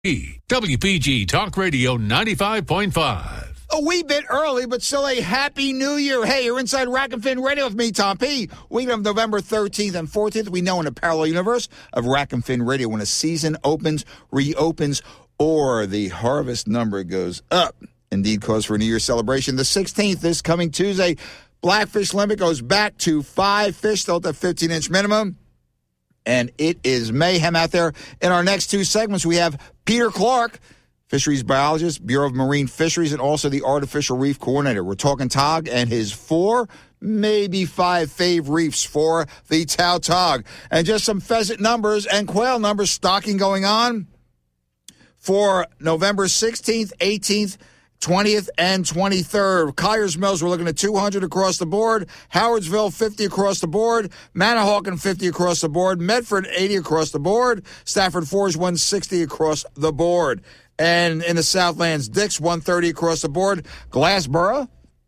WPG Talk Radio 95.5. A wee bit early, but still a happy new year. Hey, you're inside Rack and Fin Radio with me, Tom P. Week of November 13th and 14th. We know in a parallel universe of Rack and Fin Radio, when a season opens, reopens, or the harvest number goes up. Indeed, cause for a New Year's celebration. The 16th, this coming Tuesday, Blackfish limit goes back to 5 fish, still at the 15-inch minimum. And it is mayhem out there. In our next two segments, we have Peter Clark, fisheries biologist, Bureau of Marine Fisheries, and also the artificial reef coordinator. We're talking Tog and his 4, maybe 5 fave reefs for the Tautog. And just some pheasant numbers and quail numbers stocking going on for November 16th, 18th, 20th, and 23rd. Collier's Mills, we're looking at 200 across the board. Howardsville, 50 across the board. Manahawkin, 50 across the board. Medford, 80 across the board. Stafford Forge, 160 across the board. And in the Southlands, Dix, 130 across the board. Glassboro,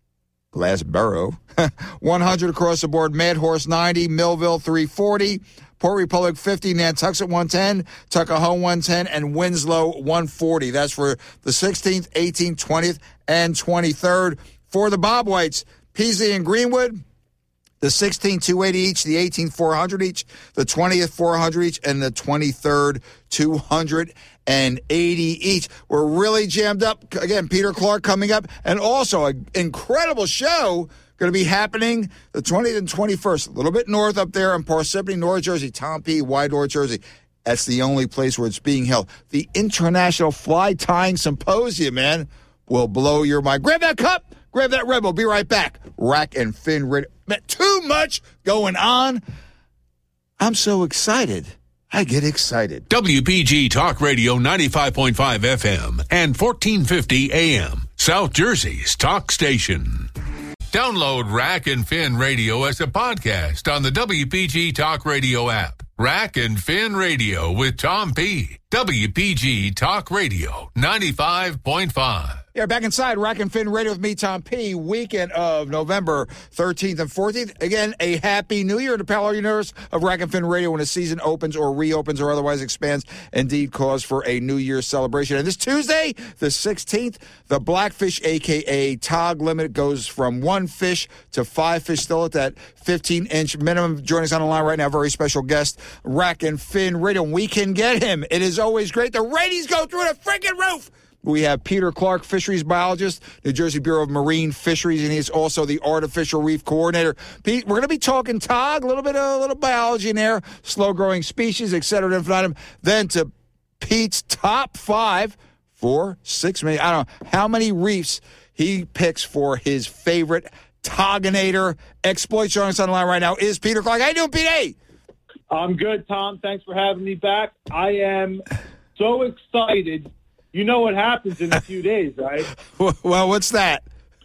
100 across the board. Mad Horse, 90. Millville, 340. Port Republic, 50. Nantuxet, 110. Tuckahoe, 110. And Winslow, 140. That's for the 16th, 18th, 20th, and 23rd. For the Bob Whites, Peaslee and Greenwood, the 16th, 280 each. The 18th, 400 each. The 20th, 400 each. And the 23rd, 280 each. We're really jammed up. Again, Peter Clark coming up. And also an incredible show going to be happening the 20th and 21st, a little bit north up there in Parsippany, North Jersey, Tom P., Wide North Jersey. That's the only place where it's being held. The International Fly Tying Symposium, man, will blow your mind. Grab that cup, grab that Red Bull. Be right back. Rack and Fin Radio. Too much going on. I'm so excited. I get excited. WPG Talk Radio 95.5 FM and 1450 AM, South Jersey's talk station. Download Rack and Fin Radio as a podcast on the WPG Talk Radio app. Rack and Fin Radio with Tom P. WPG Talk Radio 95.5. Yeah, back inside Rack and Fin Radio with me, Tom P. Weekend of November 13th and 14th. Again, a happy new year to parallel universe of Rack and Fin Radio when a season opens or reopens or otherwise expands. Indeed, cause for a New Year's celebration. And this Tuesday, the 16th, the Blackfish, a.k.a. Tog limit, goes from 1 fish to 5 fish, still at that 15-inch minimum. Joining us on the line right now, very special guest, Rack and Fin Radio. We can get him. It is always great. The ratings go through the freaking roof. We have Peter Clark, fisheries biologist, New Jersey Bureau of Marine Fisheries, and he's also the artificial reef coordinator. Pete, we're going to be talking Tog, a little biology in there, slow-growing species, et cetera, infinitum. Then to Pete's top 5 for 6 million. I don't know how many reefs he picks for his favorite Toginator exploits. Joining us on the line right now is Peter Clark. How you doing, Pete? I'm good, Tom. Thanks for having me back. I am so excited. You know what happens in a few days, right? Well, what's that?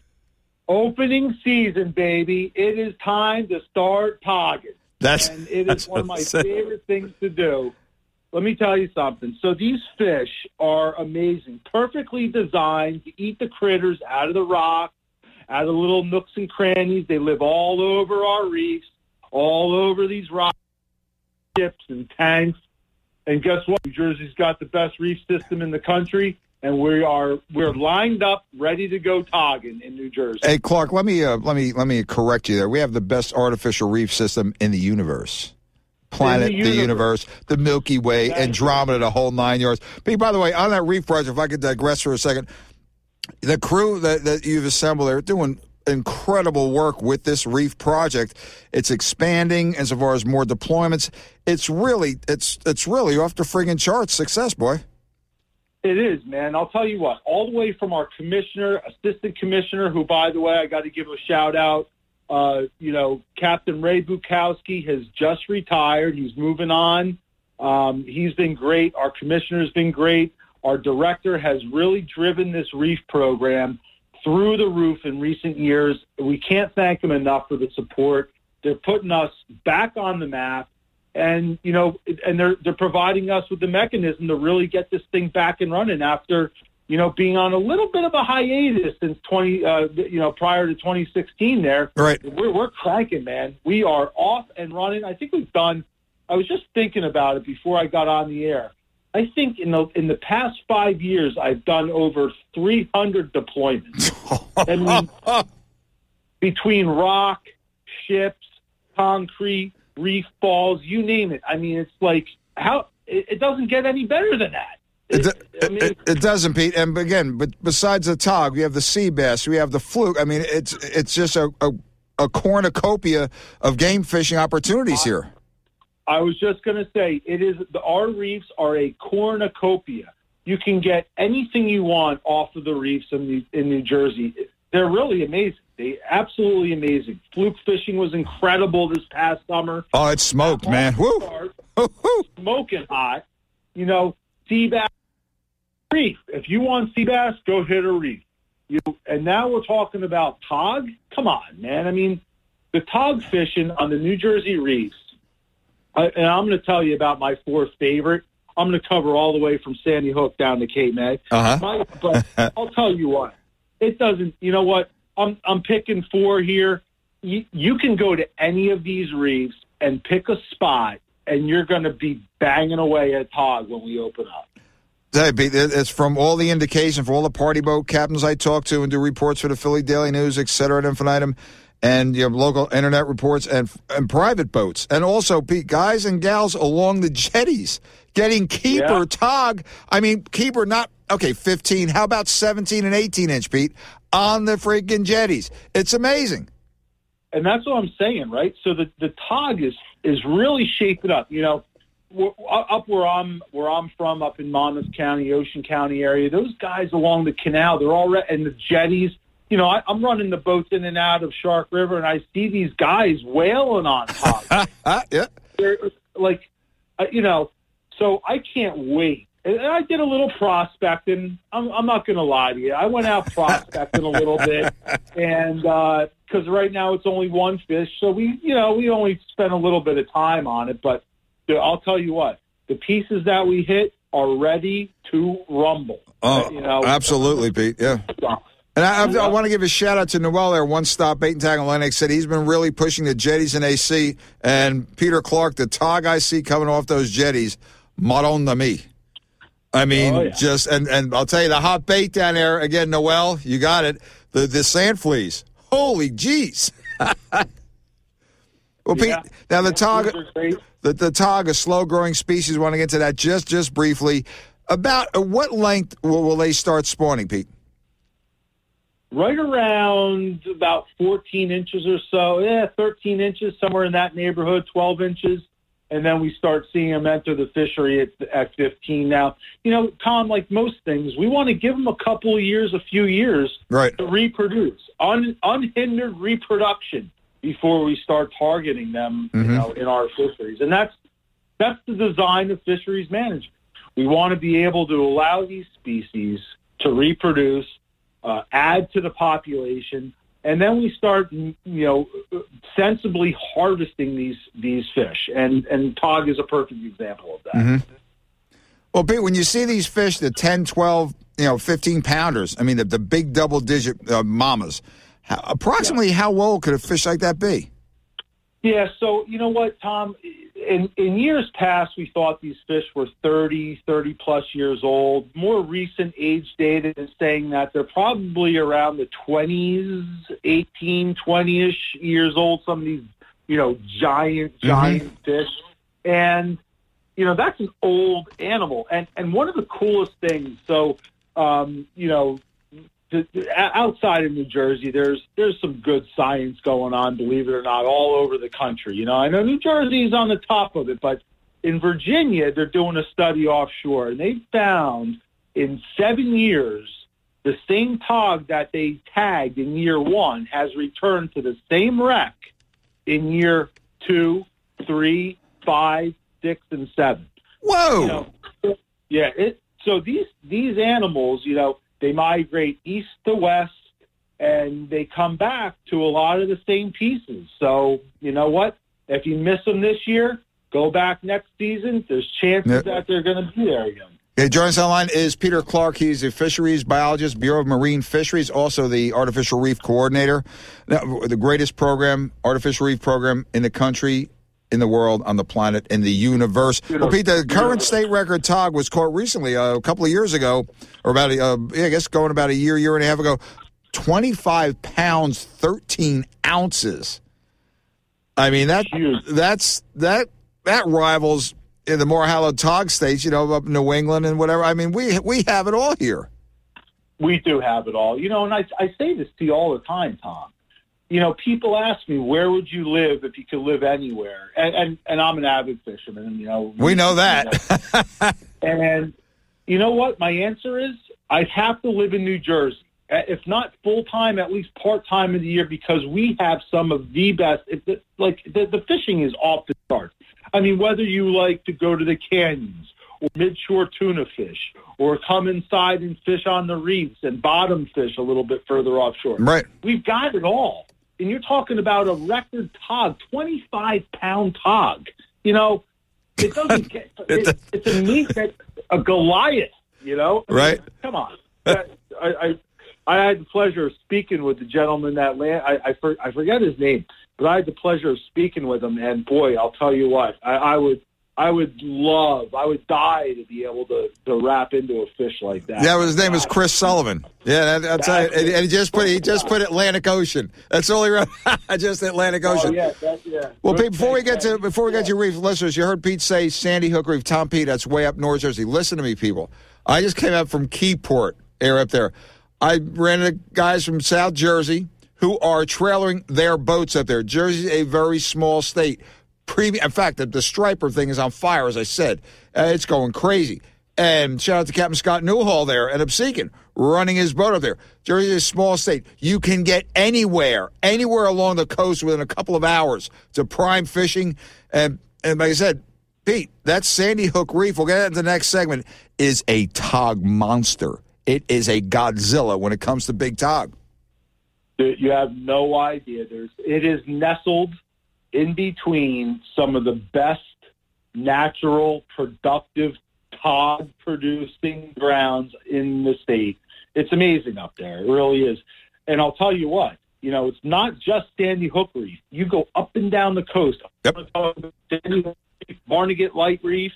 Opening season, baby. It is time to start togging. And it is one of my favorite things to do. Let me tell you something. So these fish are amazing, perfectly designed to eat the critters out of the rock, out of the little nooks and crannies. They live all over our reefs, all over these rock ships and tanks. And guess what? New Jersey's got the best reef system in the country, and we're lined up, ready to go togging in New Jersey. Hey, Clark, let me correct you there. We have the best artificial reef system in the universe. Planet, the universe, the Milky Way, Andromeda, the whole 9 yards. But by the way, on that reef project, if I could digress for a second, the crew that you've assembled, they're doing incredible work with this reef project. It's expanding as far as more deployments. It's really off the friggin' charts. Success, boy. It is, man. I'll tell you what, all the way from our commissioner, assistant commissioner, who, by the way, I got to give a shout out. Captain Ray Bukowski has just retired. He's moving on. He's been great. Our commissioner's been great. Our director has really driven this reef program through the roof in recent years. We can't thank them enough for the support. They're putting us back on the map, and they're providing us with the mechanism to really get this thing back and running after being on a little bit of a hiatus since prior to 2016. There, right? We're cranking, man. We are off and running. I think we've done. I was just thinking about it before I got on the air. I think in the past 5 years, I've done over 300 deployments. I mean, between rock, ships, concrete, reef balls, you name it. I mean, it's like it doesn't get any better than that. It doesn't, Pete. And again, but besides the tog, we have the sea bass, we have the fluke. I mean, it's just a cornucopia of game fishing opportunities here. I was just going to say, our reefs are a cornucopia. You can get anything you want off of the reefs in New Jersey. They're really amazing. They're absolutely amazing. Fluke fishing was incredible this past summer. Oh, it smoked, man. Woo! Smoking hot. You know, sea bass, reef. If you want sea bass, go hit a reef. And now we're talking about tog? Come on, man. I mean, the tog fishing on the New Jersey reefs, and I'm going to tell you about my fourth favorite. I'm going to cover all the way from Sandy Hook down to Cape May. But I'll tell you what. It doesn't, you know what? I'm picking four here. You can go to any of these reefs and pick a spot, and you're going to be banging away at tog when we open up. It's from all the indication, from all the party boat captains I talk to and do reports for the Philly Daily News, et cetera, ad infinitum, and you have local internet reports and private boats. And also, Pete, guys and gals along the jetties getting keeper tog. I mean, keeper not, 15. How about 17 and 18-inch, Pete, on the freaking jetties? It's amazing. And that's what I'm saying, right? So the tog is really shaping up. You know, up where I'm from, up in Monmouth County, Ocean County area, those guys along the canal, they're all and the jetties. You know, I'm running the boats in and out of Shark River, and I see these guys whaling on tog. Yeah, they're like, you know, so I can't wait. And I did a little prospecting. I'm not going to lie to you. I went out prospecting a little bit, and because right now it's only one fish, so we only spent a little bit of time on it. But I'll tell you what, the pieces that we hit are ready to rumble. Oh, absolutely, Pete. Yeah. And I want to give a shout out to Noel there, One Stop Bait and Tackle Lennox. Said he's been really pushing the jetties in AC. And Peter Clark, the tog I see coming off those jetties, Madonna me. I mean, and I'll tell you, the hot bait down there, again, Noel, you got it, the sand fleas. Holy jeez. Well, Pete, now the tog, the tog, a slow-growing species, want to get to that just briefly. About what length will they start spawning, Pete? Right around about 14 inches or so. 13 inches, somewhere in that neighborhood, 12 inches. And then we start seeing them enter the fishery at 15. Now, you know, Tom, like most things, we want to give them a couple of years, a few years to reproduce, unhindered reproduction before we start targeting them, you know, in our fisheries. And that's the design of fisheries management. We want to be able to allow these species to reproduce, add to the population, and then we start, you know, sensibly harvesting these fish. And tog is a perfect example of that. Mm-hmm. Well, Pete, when you see these fish, the 10, 12, 15-pounders, I mean, the big double-digit mamas, approximately how old could a fish like that be? Yeah, so you know what, Tom? In years past, we thought these fish were 30-plus years old. More recent age data is saying that they're probably around the 20s, 18, 20-ish years old, some of these, you know, giant fish. And, you know, that's an old animal. And one of the coolest things, so, you know, outside of New Jersey, there's some good science going on, believe it or not, all over the country. You know, I know New Jersey is on the top of it, but in Virginia, they're doing a study offshore, and they found in 7 years, the same tog that they tagged in year 1 has returned to the same wreck in year 2, 3, 5, 6, and 7. Whoa! You know, yeah. So these animals, you know, they migrate east to west, and they come back to a lot of the same pieces. So, you know what? If you miss them this year, go back next season. There's chances that they're going to be there again. Okay, joining us online is Peter Clark. He's a fisheries biologist, Bureau of Marine Fisheries, also the Artificial Reef Coordinator. Now, the greatest program, artificial reef program in the country, in the world, on the planet, in the universe. Well, Pete, the current state record tog was caught recently, a couple of years ago, or about, I guess going about a year and a half ago. 25 pounds, 13 ounces. I mean, that rivals in the more hallowed tog states, up in New England and whatever. I mean, we have it all here. We do have it all. And I say this to you all the time, Tom. People ask me, where would you live if you could live anywhere? And I'm an avid fisherman. We know that. And you know what? My answer is I'd have to live in New Jersey. If not full-time, at least part-time of the year, because we have some of the best. The fishing is off the charts. I mean, whether you like to go to the canyons or midshore tuna fish or come inside and fish on the reefs and bottom fish a little bit further offshore. Right. We've got it all. And you're talking about a record tog, 25-pound tog. It doesn't get – it's a meat that a Goliath, Right. Come on. I had the pleasure of speaking with the gentleman that I forget his name, but I had the pleasure of speaking with him, and boy, I'll tell you what, I would die to be able to wrap into a fish like that. Yeah, his name is Chris Sullivan. Yeah, that's right. And he just put Atlantic Ocean. That's all he wrote. Just Atlantic Ocean. Oh, yeah. Well, Pete, before we get to your reef listeners, you heard Pete say Sandy Hook Reef. Tom Pete, that's way up North Jersey. Listen to me, people. I just came up from Keyport, up there. I ran into guys from South Jersey who are trailering their boats up there. Jersey's a very small state. In fact, the striper thing is on fire, as I said. It's going crazy. And shout out to Captain Scott Newhall there at Absecon, running his boat up there. Jersey is a small state. You can get anywhere along the coast within a couple of hours to prime fishing. And like I said, Pete, that Sandy Hook Reef, we'll get into the next segment, is a tog monster. It is a Godzilla when it comes to big tog. You have no idea. It is nestled in between some of the best natural, productive tog-producing grounds in the state. It's amazing up there. It really is. And I'll tell you what, it's not just Sandy Hook Reef. You go up and down the coast. Yep. Sandy Hook Reef, Barnegat Light Reef.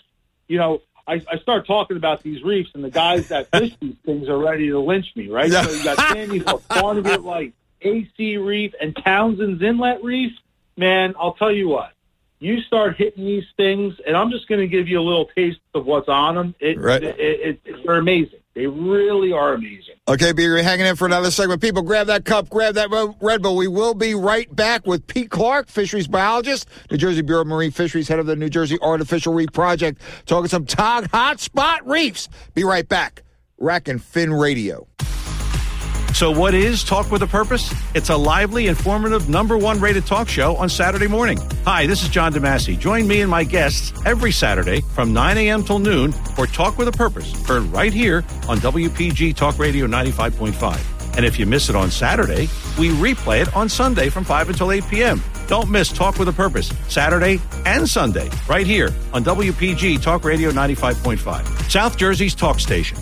I start talking about these reefs, and the guys that fish these things are ready to lynch me, right? Yeah. So you got Sandy Hook, Barnegat Light, AC Reef, and Townsend's Inlet Reef. Man, I'll tell you what. You start hitting these things, and I'm just going to give you a little taste of what's on them. They're amazing. They really are amazing. Okay, B, you're hanging in for another segment. People, grab that cup, grab that Red Bull. We will be right back with Pete Clark, fisheries biologist, New Jersey Bureau of Marine Fisheries, head of the New Jersey Artificial Reef Project, talking some tog hotspot reefs. Be right back. Rack and Fin Radio. So what is Talk with a Purpose? It's a lively, informative, #1 rated talk show on Saturday morning. Hi, this is John DeMasi. Join me and my guests every Saturday from 9 a.m. till noon for Talk with a Purpose, heard right here on WPG Talk Radio 95.5. And if you miss it on Saturday, we replay it on Sunday from 5 until 8 p.m. Don't miss Talk with a Purpose, Saturday and Sunday, right here on WPG Talk Radio 95.5, South Jersey's talk station.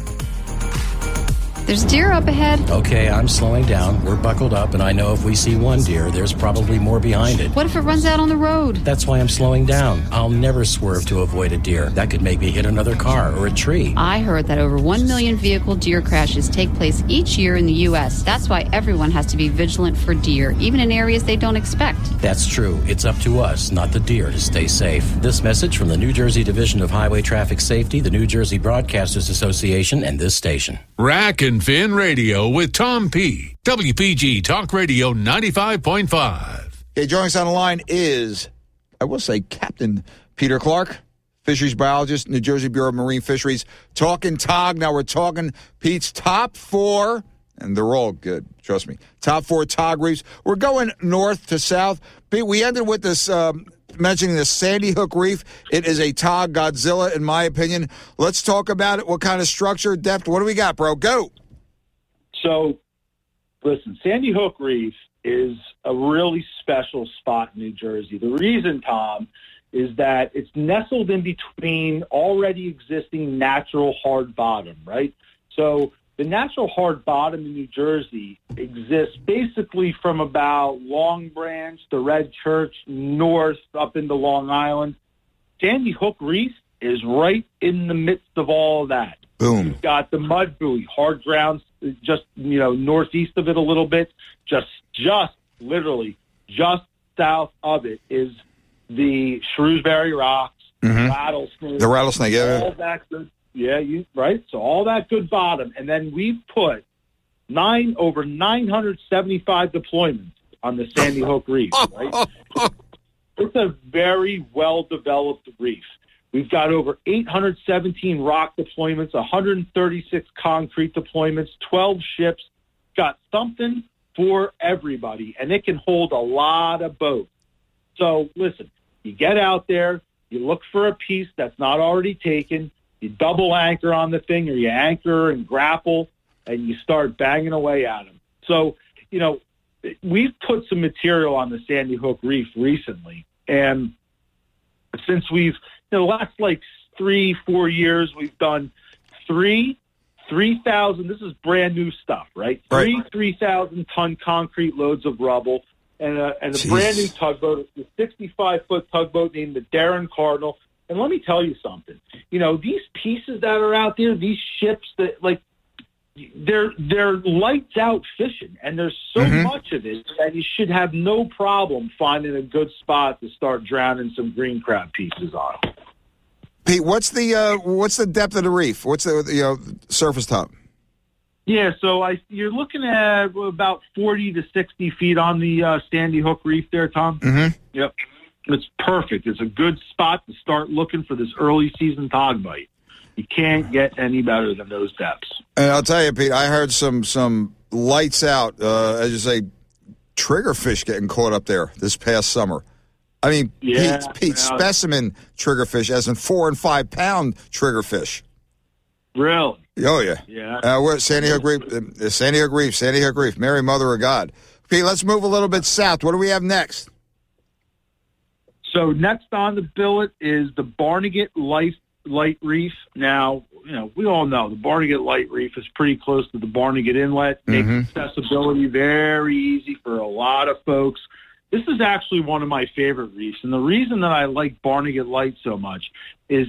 There's deer up ahead. Okay, I'm slowing down. We're buckled up, and I know if we see one deer, there's probably more behind it. What if it runs out on the road? That's why I'm slowing down. I'll never swerve to avoid a deer. That could make me hit another car or a tree. I heard that over 1 million vehicle deer crashes take place each year in the U.S. That's why everyone has to be vigilant for deer, even in areas they don't expect. That's true. It's up to us, not the deer, to stay safe. This message from the New Jersey Division of Highway Traffic Safety, the New Jersey Broadcasters Association, and this station. Rack and Fin Radio with Tom P. WPG Talk Radio 95.5. Okay, joining us on the line is, I will say, Captain Peter Clark, fisheries biologist, New Jersey Bureau of Marine Fisheries. Talking tog. Now we're talking Pete's top 4, and they're all good, trust me. Top 4 tog reefs. We're going north to south. Pete, we ended with this mentioning the Sandy Hook Reef. It is a tog Godzilla, in my opinion. Let's talk about it. What kind of structure, depth? What do we got, bro? Go. So, listen, Sandy Hook Reef is a really special spot in New Jersey. The reason, Tom, is that it's nestled in between already existing natural hard bottom, right? So the natural hard bottom in New Jersey exists basically from about Long Branch, the Red Church, north up into Long Island. Sandy Hook Reef is right in the midst of all of that. Boom. You've got the Mud Buoy, hard ground, just northeast of it a little bit. Just literally just south of it is the Shrewsbury Rocks, Rattlesnake. The Rattlesnake, yeah. All that good. Yeah, right? So all that good bottom. And then we've put over 975 deployments on the Sandy Hook Reef, right? It's a very well-developed reef. We've got over 817 rock deployments, 136 concrete deployments, 12 ships. Got something for everybody, and it can hold a lot of boats. So, listen, you get out there, you look for a piece that's not already taken, you double anchor on the thing, or you anchor and grapple, and you start banging away at them. So, we've put some material on the Sandy Hook Reef recently, and since we've, the last 3-4 years, we've done 3,000, this is brand new stuff, right? Right. 3,000-ton concrete loads of rubble, and a brand new tugboat, a 65-foot tugboat named the Darren Cardinal. And let me tell you something. These pieces that are out there, these ships that, they're lights out fishing, and there's so much of it that you should have no problem finding a good spot to start drowning some green crab pieces on. Pete, what's the depth of the reef? What's the surface top? Yeah, so you're looking at about 40 to 60 feet on the Sandy Hook Reef there, Tom. Mm-hmm. Yep. It's perfect. It's a good spot to start looking for this early season tog bite. You can't get any better than those depths. And I'll tell you, Pete, I heard some lights out, as you say, triggerfish getting caught up there this past summer. I mean, yeah, Pete, specimen triggerfish, as in 4 and 5 pound triggerfish. Really? Oh, yeah. Yeah. We're at Sandy Hook Reef, Sandy Hook Reef, Mary Mother of God. Pete, let's move a little bit south. What do we have next? So next on the billet is the Barnegat Light Reef. Now, we all know the Barnegat Light Reef is pretty close to the Barnegat Inlet. Makes accessibility very easy for a lot of folks. This is actually one of my favorite reefs. And the reason that I like Barnegat Light so much is,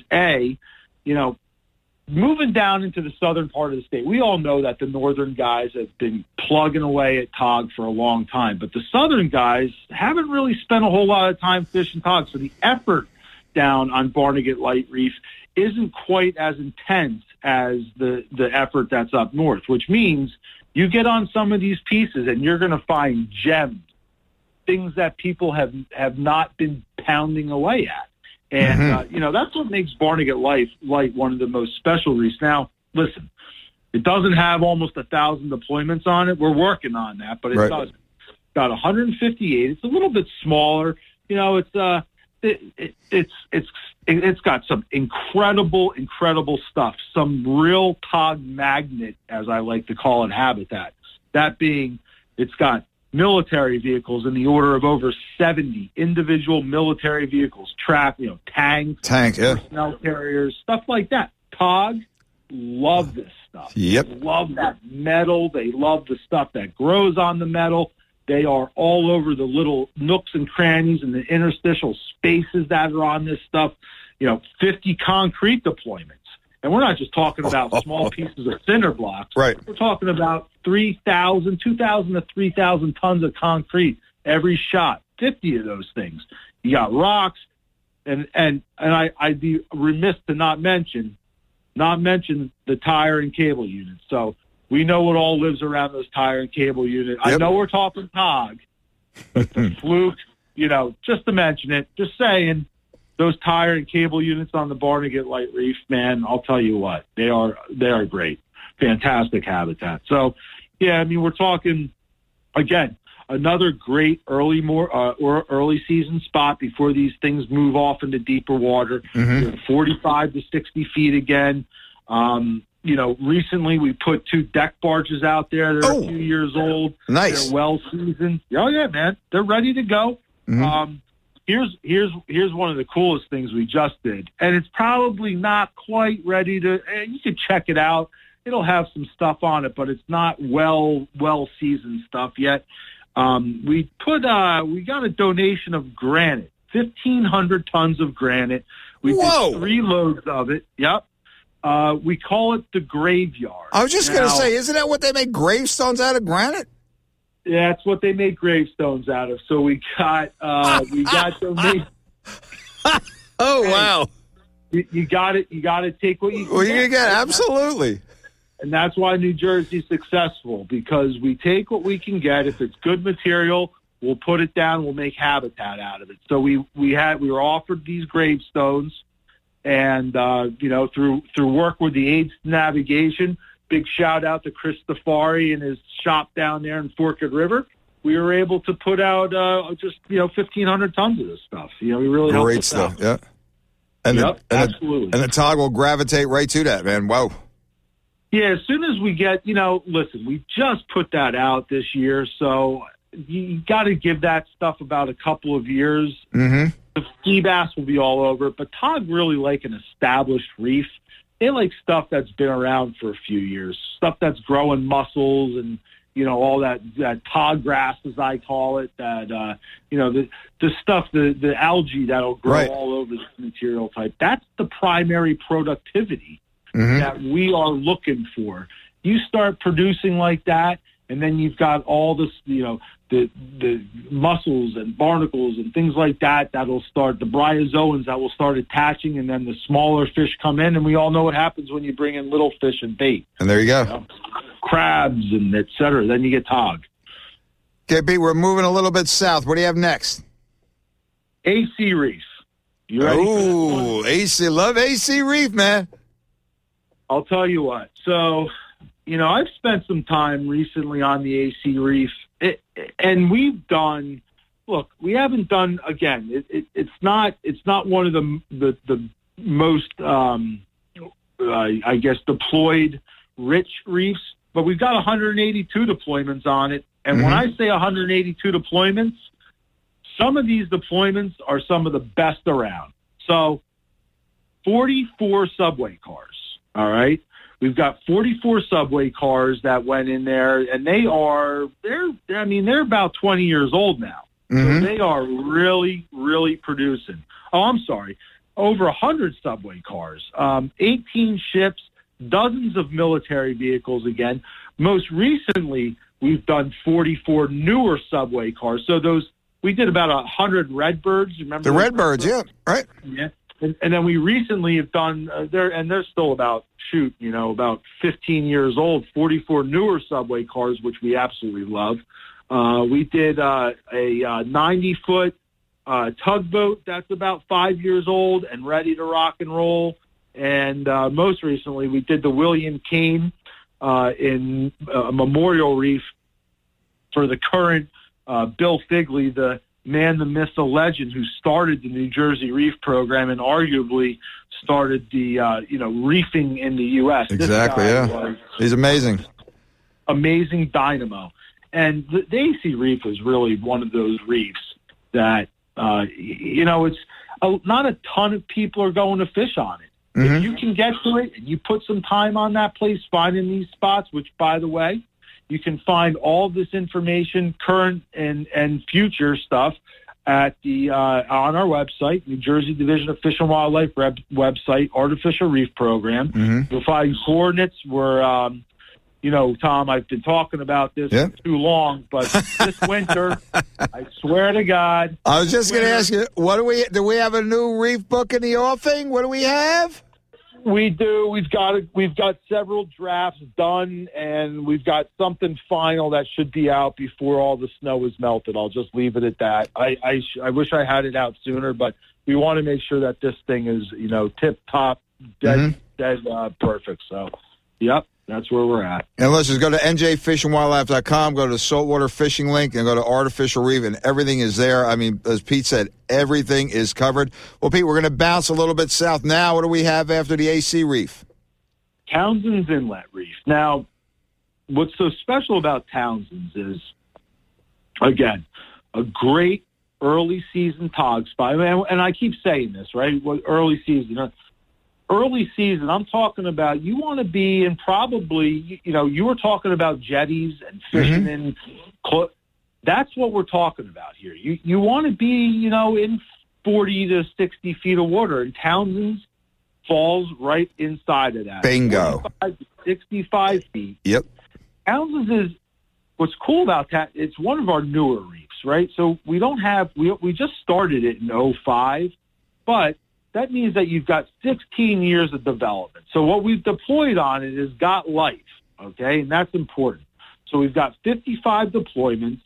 moving down into the southern part of the state, we all know that the northern guys have been plugging away at tog for a long time. But the southern guys haven't really spent a whole lot of time fishing tog. So the effort down on Barnegat Light Reef isn't quite as intense as the effort that's up north, which means you get on some of these pieces and you're going to find gems, things that people have not been pounding away at. And, that's what makes Barnegat Light one of the most special reefs. Now, listen, it doesn't have almost 1,000 deployments on it. We're working on that, but it does. It's got 158. It's a little bit smaller. It's got some incredible stuff, some real tog magnet, as I like to call it, habitat. That being, it's got military vehicles in the order of over 70 individual military vehicles, tanks, personnel carriers, stuff like that. Tog love this stuff. Yep. They love that metal. They love the stuff that grows on the metal. They are all over the little nooks and crannies and the interstitial spaces that are on this stuff. 50 concrete deployments. And we're not just talking about small pieces of cinder blocks. Right. We're talking about 2,000 to 3,000 tons of concrete every shot, 50 of those things. You got rocks, and I'd be remiss to not mention the tire and cable units. So we know what all lives around those tire and cable units. Yep. I know we're talking tog, but the fluke, just to mention it, just saying, those tire and cable units on the Barnegat Light Reef, man, I'll tell you what, they are great. Fantastic habitat. So, we're talking, again, another great early season spot before these things move off into deeper water. 45 to 60 feet again. Recently we put 2 deck barges out there. They're a few years old. Nice. They're well seasoned. Oh yeah, man. They're ready to go. Here's one of the coolest things we just did, and it's probably not quite ready to. And you can check it out. it'll have some stuff on it, but it's not well seasoned stuff yet. We got a donation of granite, 1,500 tons of granite. We did 3 loads of it. Yep. We call it the graveyard. I was just going to say, isn't that what they make gravestones out of, granite? Yeah, that's what they make gravestones out of. So we got donation. Oh, wow. You got it. You got to take what you can. Well, you get absolutely. And that's why New Jersey's successful, because we take what we can get. If it's good material, we'll put it down. We'll make habitat out of it. So we were offered these gravestones, and through work with the Aids to Navigation, big shout out to Chris Stafari and his shop down there in Forked River. We were able to put out 1,500 tons of this stuff. We really helped great stuff. Out. Yeah. And absolutely. And the Tog will gravitate right to that, man. Wow. Yeah, as soon as we get, listen, we just put that out this year, so you got to give that stuff about a couple of years. Mm-hmm. The ski bass will be all over it, but Tog really like an established reef. They like stuff that's been around for a few years, stuff that's growing mussels and, all that Tog grass, as I call it, that, the stuff, the algae that'll grow all over this material type. That's the primary productivity that we are looking for. You start producing like that, and then you've got all this, the mussels and barnacles and things like that that'll start, the bryozoans that will start attaching, and then the smaller fish come in, and we all know what happens when you bring in little fish and bait. And there you go. Crabs and et cetera. Then you get Tog. Okay, Pete, we're moving a little bit south. What do you have next? AC Reef. You ready? Ooh, AC. Love AC Reef, man. I'll tell you what. So, I've spent some time recently on the AC Reef, and we haven't done, again, it's not one of the most, deployed rich reefs, but we've got 182 deployments on it. And when I say 182 deployments, some of these deployments are some of the best around. So 44 subway cars. All right. We've got 44 subway cars that went in there, and they're about 20 years old now. So they are really, really producing. Oh, I'm sorry. Over 100 subway cars, 18 ships, dozens of military vehicles again. Most recently, we've done 44 newer subway cars. So we did about 100 Redbirds. Remember the Redbirds? Yeah, right. Yeah. And then we recently have done, they're still about 15 years old, 44 newer subway cars, which we absolutely love. We did a 90-foot tugboat that's about 5 years old and ready to rock and roll. And most recently, we did the William Kane in Memorial Reef for the current Bill Figley, the man, the myth, the legend, who started the New Jersey Reef program and arguably started the reefing in the U.S. Exactly, yeah. He's amazing. Amazing dynamo. And the AC Reef is really one of those reefs that, it's not a ton of people are going to fish on it. If you can get to it and you put some time on that place finding these spots, which, by the way, you can find all this information, current and future stuff, at on our website, New Jersey Division of Fish and Wildlife website, Artificial Reef Program. You'll find coordinates where, Tom, I've been talking about this for too long, but this winter, I swear to God. I was just going to ask you, do we have a new reef book in the offing? What do we have? We do. We've got several drafts done, and we've got something final that should be out before all the snow is melted. I'll just leave it at that. I wish I had it out sooner, but we want to make sure that this thing is, tip top, dead perfect. So, yep. That's where we're at. And let's just go to njfishandwildlife.com, go to the saltwater fishing link, and go to Artificial Reef, and everything is there. I mean, as Pete said, everything is covered. Well, Pete, we're going to bounce a little bit south now. What do we have after the AC Reef? Townsend's Inlet Reef. Now, what's so special about Townsend's is, again, a great early season Tog spot. And I keep saying this, right? Early season. early season, I'm talking about you want to be in probably, you were talking about jetties and fishing in. That's what we're talking about here. You want to be, in 40 to 60 feet of water, and Townsend's falls right inside of that. Bingo. 45 to 65 feet. Yep. Townsend's is, what's cool about that, it's one of our newer reefs, right? So we don't have, we just started it in 2005, but that means that you've got 16 years of development. So what we've deployed on it has got life, okay? And that's important. So we've got 55 deployments.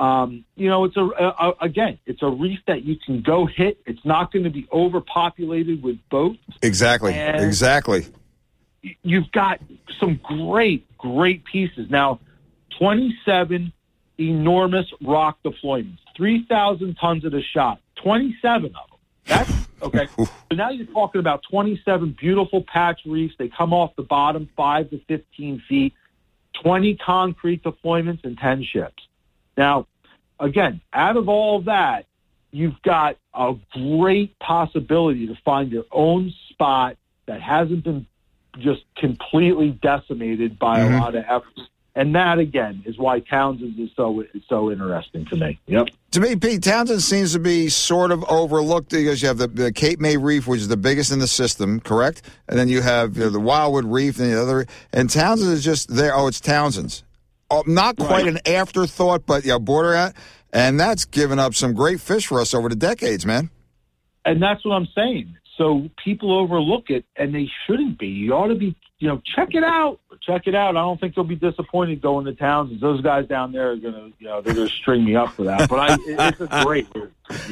It's a reef that you can go hit. It's not going to be overpopulated with boats. Exactly. And exactly. You've got some great pieces. Now, 27 enormous rock deployments, 3,000 tons at a shot, 27 of them. That's okay. So now you're talking about 27 beautiful patch reefs. They come off the bottom 5 to 15 feet, 20 concrete deployments, and 10 ships. Now, again, out of all of that, you've got a great possibility to find your own spot that hasn't been just completely decimated by a lot of efforts. And that, again, is why Townsend is so interesting to me. Yep. To me, Pete, Townsend seems to be sort of overlooked because you have the Cape May Reef, which is the biggest in the system, correct? And then you have the Wildwood Reef and the other. And Townsend is just there. Oh, it's Townsend's. Not quite an afterthought, but border at. And that's given up some great fish for us over the decades, man. And that's what I'm saying. So people overlook it, and they shouldn't be. You ought to be, check it out. Check it out. I don't think they'll be disappointed going to Townsend. Those guys down there are going to, they're going to string me up for that. But it's a great route,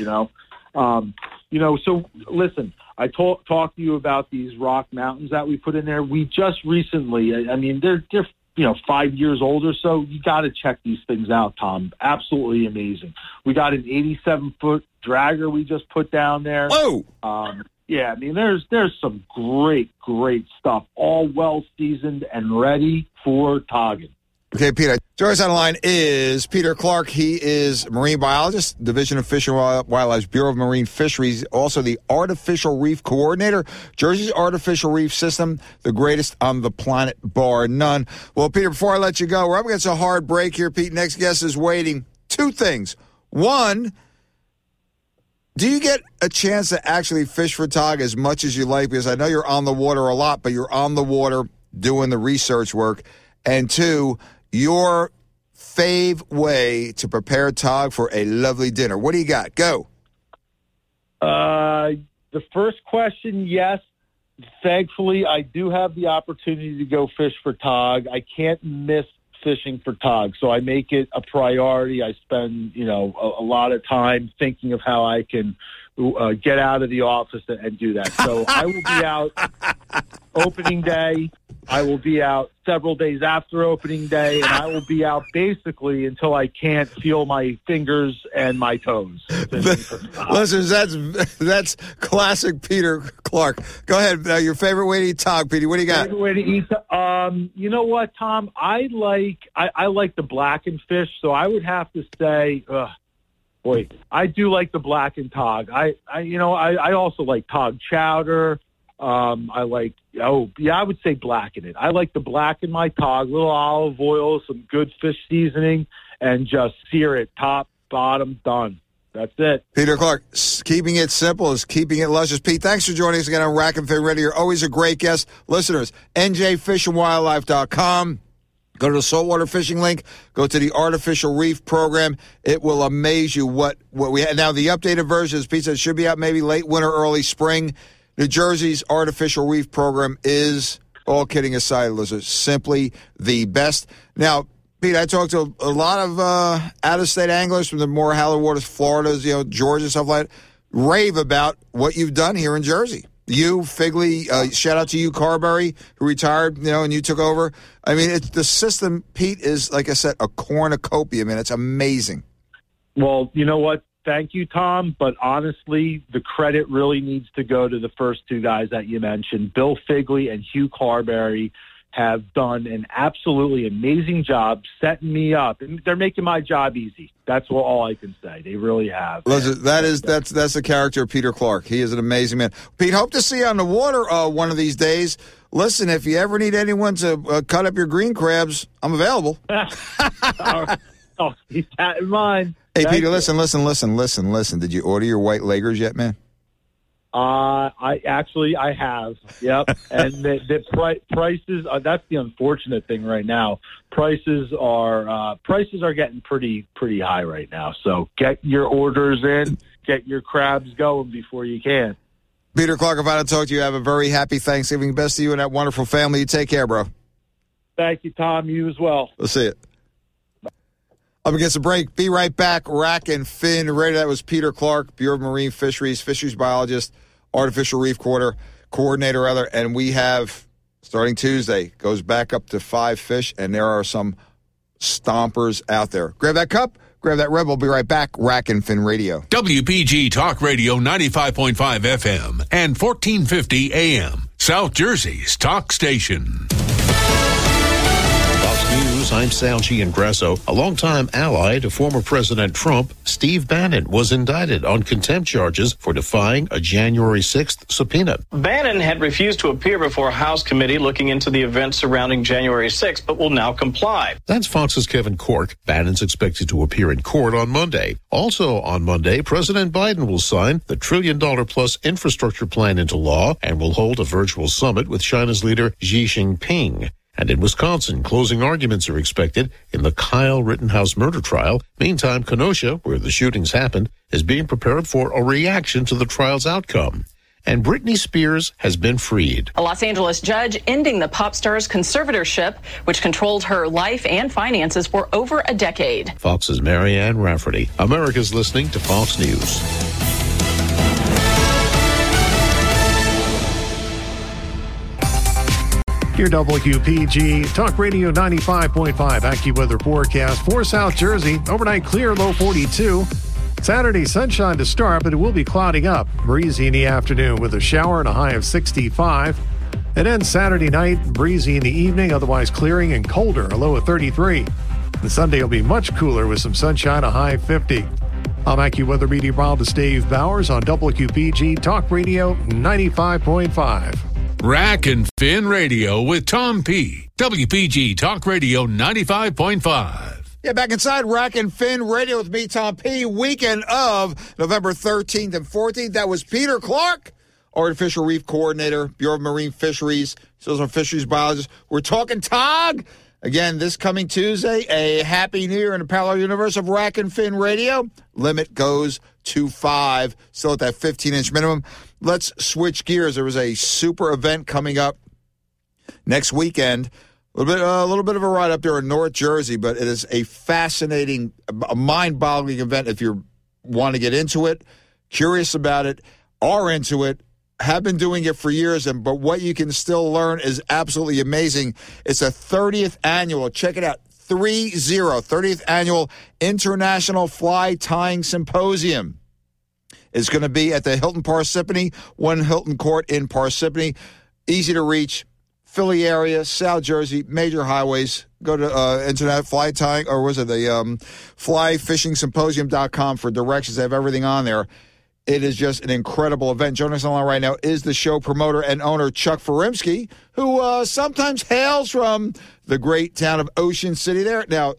So listen, I talked to you about these rock mountains that we put in there. We just recently, they're 5 years old or so. You got to check these things out, Tom. Absolutely amazing. We got an 87-foot dragger we just put down there. Whoa! There's some great stuff, all well seasoned and ready for togging. Okay, Peter. Joining us on the line is Peter Clark. He is marine biologist, Division of Fish and Wildlife, Bureau of Marine Fisheries, also the Artificial Reef Coordinator. Jersey's artificial reef system, the greatest on the planet, bar none. Well, Peter, before I let you go, we're up against a hard break here, Pete. Next guest is waiting. Two things. One, do you get a chance to actually fish for tog as much as you like? Because I know you're on the water a lot, but you're on the water doing the research work. And two, your fave way to prepare tog for a lovely dinner. What do you got? Go. The first question, yes. Thankfully, I do have the opportunity to go fish for tog. I can't miss fishing for tog, so I make it a priority. I spend, a lot of time thinking of how I can get out of the office and do that. So I will be out opening day. I will be out several days after opening day, and I will be out basically until I can't feel my fingers and my toes. Listen, that's classic Peter Clark. Go ahead. Your favorite way to eat tog, Petey. What do you got? Favorite way to eat you know what, Tom? I like the blackened fish, so I would have to say, I do like the blackened tog. I also like tog chowder. I would say blacken it. I like to blacken my tog, little olive oil, some good fish seasoning, and just sear it top, bottom, done. That's it. Peter Clark, keeping it simple is keeping it luscious. Pete, thanks for joining us again on Rack and Fin Radio. You're always a great guest. Listeners, njfishandwildlife.com. Go to the saltwater fishing link. Go to the artificial reef program. It will amaze you what we have. Now, the updated version, as Pete said, should be out maybe late winter, early spring. New Jersey's artificial reef program is, all kidding aside, listeners, simply the best. Now, Pete, I talked to a lot of out-of-state anglers from the more hallowed waters, Florida's, Georgia, stuff like that, rave about what you've done here in Jersey. You, Figley, shout out to you, Carberry, who retired, and you took over. I mean, the system, Pete, is, like I said, a cornucopia. I mean, it's amazing. Well, you know what? Thank you, Tom. But honestly, the credit really needs to go to the first two guys that you mentioned, Bill Figley and Hugh Carberry. have done an absolutely amazing job setting me up, and they're making my job easy. That's all I can say. They really have. Listen, that's the character of Peter Clark. He is an amazing man. Pete, hope to see you on the water one of these days. Listen, if you ever need anyone to cut up your green crabs, I'm available. Oh, keep that in mind. Hey, Peter, listen. Did you order your white Lagers yet, man? I have. Yep. And the prices, that's the unfortunate thing right now. Prices are getting pretty high right now. So get your orders in, get your crabs going before you can. Peter Clark, if I don't talk to you, have a very happy Thanksgiving. Best to you and that wonderful family. You take care, bro. Thank you, Tom. You as well. We'll see it. Up against a break. Be right back. Rack and Fin Radio. That was Peter Clark, Bureau of Marine Fisheries, fisheries biologist, artificial reef coordinator, and we have, starting Tuesday, goes back up to 5 fish, and there are some stompers out there. Grab that cup, grab that Red Bull. Be right back. Rack and Fin Radio. WPG Talk Radio 95.5 FM and 1450 AM. South Jersey's talk station. News, I'm Sal Giangrasso. A longtime ally to former President Trump, Steve Bannon, was indicted on contempt charges for defying a January 6th subpoena. Bannon had refused to appear before a House committee looking into the events surrounding January 6th, but will now comply. That's Fox's Kevin Corke. Bannon's expected to appear in court on Monday. Also on Monday, President Biden will sign the $1 trillion-plus infrastructure plan into law and will hold a virtual summit with China's leader Xi Jinping. And in Wisconsin, closing arguments are expected in the Kyle Rittenhouse murder trial. Meantime, Kenosha, where the shootings happened, is being prepared for a reaction to the trial's outcome. And Britney Spears has been freed. A Los Angeles judge ending the pop star's conservatorship, which controlled her life and finances for over a decade. Fox's Marianne Rafferty. America's listening to Fox News. Your WPG Talk Radio 95.5 AccuWeather forecast for South Jersey. Overnight clear, low 42. Saturday sunshine to start, but it will be clouding up. Breezy in the afternoon with a shower and a high of 65. And then Saturday night, breezy in the evening, otherwise clearing and colder, a low of 33. And Sunday will be much cooler with some sunshine, a high of 50. I'm AccuWeather meteorologist Dave Bowers on WPG Talk Radio 95.5. Rack and Fin Radio with Tom P. WPG Talk Radio 95.5. Yeah, back inside Rack and Fin Radio with me, Tom P. Weekend of November 13th and 14th. That was Peter Clark, artificial reef coordinator, Bureau of Marine Fisheries. So a fisheries biologist. We're talking TOG. Again, this coming Tuesday, a happy new year in the parallel universe of Rack and Fin Radio. Limit goes to 5, still at that 15-inch minimum. Let's switch gears. There was a super event coming up next weekend. A little bit of a ride up there in North Jersey, but it is a fascinating, a mind-boggling event if you want to get into it, curious about it, are into it, have been doing it for years, but what you can still learn is absolutely amazing. It's a 30th annual, check it out, 30th annual International Fly Tying Symposium. It's going to be at the Hilton Parsippany, One Hilton Court in Parsippany. Easy to reach, Philly area, South Jersey, major highways. Go to Internet Fly Tying, or was it the flyfishingsymposium.com for directions. They have everything on there. It is just an incredible event. Joining us on the line right now is the show promoter and owner, Chuck Furimsky, who sometimes hails from the great town of Ocean City there. Now,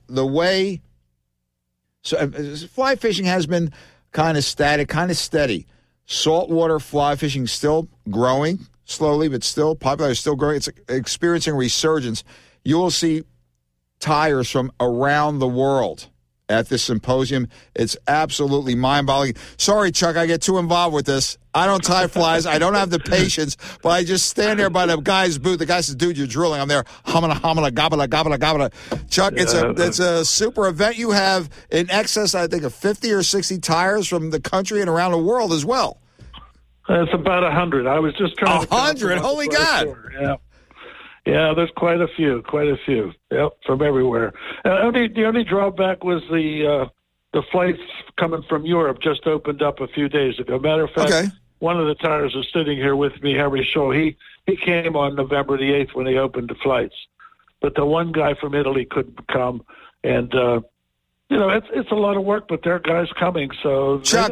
fly fishing has been kind of static, kind of steady. Saltwater fly fishing still growing slowly, but still popular, still growing. It's experiencing resurgence. You will see tires from around the world at this symposium. It's absolutely mind-boggling. Sorry, Chuck, I get too involved with this. I don't tie flies. I don't have the patience, but I just stand there by the guy's booth. The guy says, dude, you're drilling. I'm there, humana, gobbler, gobbler. Chuck, it's a super event. You have in excess, I think, of 50 or 60 tires from the country and around the world as well. It's about 100. I was just trying to 100? Holy God. Yeah, there's quite a few. Yep, from everywhere. The only drawback was the flights coming from Europe just opened up a few days ago. Matter of fact, One of the tires is sitting here with me, Harry Shaw. He came on November the 8th when they opened the flights. but the one guy from Italy couldn't come. And, it's a lot of work, but there are guys coming. So Chuck,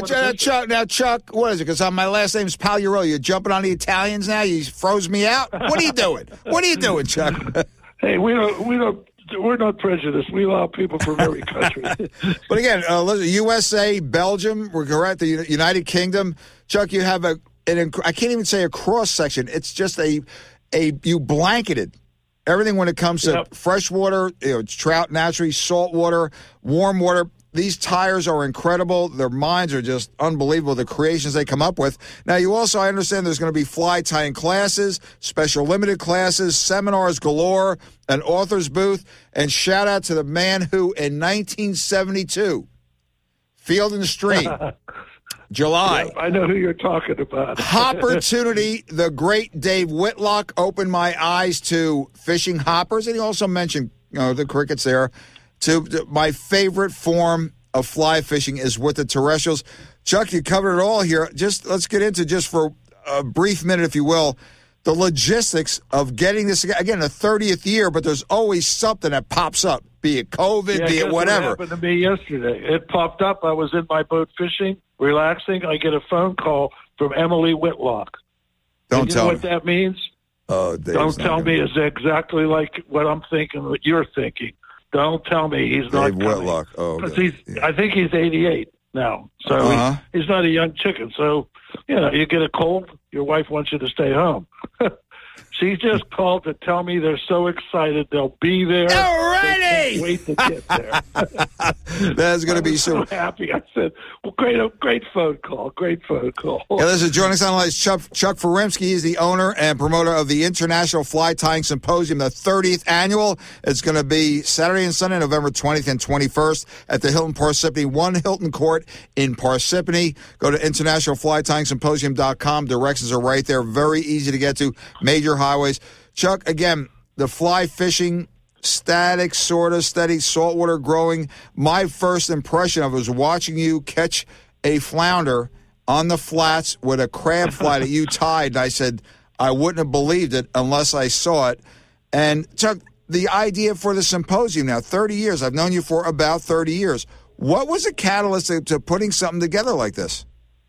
Chuck, what is it? Because my last name's Pagliarelli. You're jumping on the Italians now? You froze me out? What are you doing? What are you doing, Chuck? Hey, we're not prejudiced. We allow people from every country. But again, listen, USA, Belgium, we're correct, the United Kingdom. Chuck, you have I can't even say a cross section. It's just you blanketed everything when it comes to fresh water, trout naturally, salt water, warm water. These tires are incredible. Their minds are just unbelievable, the creations they come up with. Now, you also, I understand there's going to be fly tying classes, special limited classes, seminars galore, an author's booth, and shout out to the man who, in 1972, Field and Stream, July. I know who you're talking about. Opportunity, the great Dave Whitlock opened my eyes to fishing hoppers, and he also mentioned the crickets there. To my favorite form of fly fishing is with the terrestrials. Chuck, you covered it all here. Let's get into, just for a brief minute, if you will, the logistics of getting this, again, the 30th year, but there's always something that pops up, be it COVID, be it whatever. What happened to me yesterday? It popped up. I was in my boat fishing, relaxing. I get a phone call from Emily Whitlock. Don't tell me. You know what that means? Oh, don't tell me. It's exactly like what I'm thinking, what you're thinking. Don't tell me he's not Dave Whitlock. Oh, okay. I think he's 88 now, so he's not a young chicken. So, you get a cold, your wife wants you to stay home. She just called to tell me they're so excited they'll be there. All righty! They can't wait to get there. That's going to be so happy. I said, well, great phone call. Great phone call. Yeah, this is joining us on the line. Chuck Furimsky is the owner and promoter of the International Fly Tying Symposium, the 30th annual. It's going to be Saturday and Sunday, November 20th and 21st at the Hilton Parsippany, 1 Hilton Court in Parsippany. Go to internationalflytyingsymposium.com. Directions are right there. Very easy to get to. Major highways. Chuck, again, the fly fishing, static, sort of steady, saltwater growing. My first impression of it was watching you catch a flounder on the flats with a crab fly that you tied, and I said, I wouldn't have believed it unless I saw it. And Chuck, the idea for the symposium now, 30 years. I've known you for about 30 years. What was the catalyst to putting something together like this?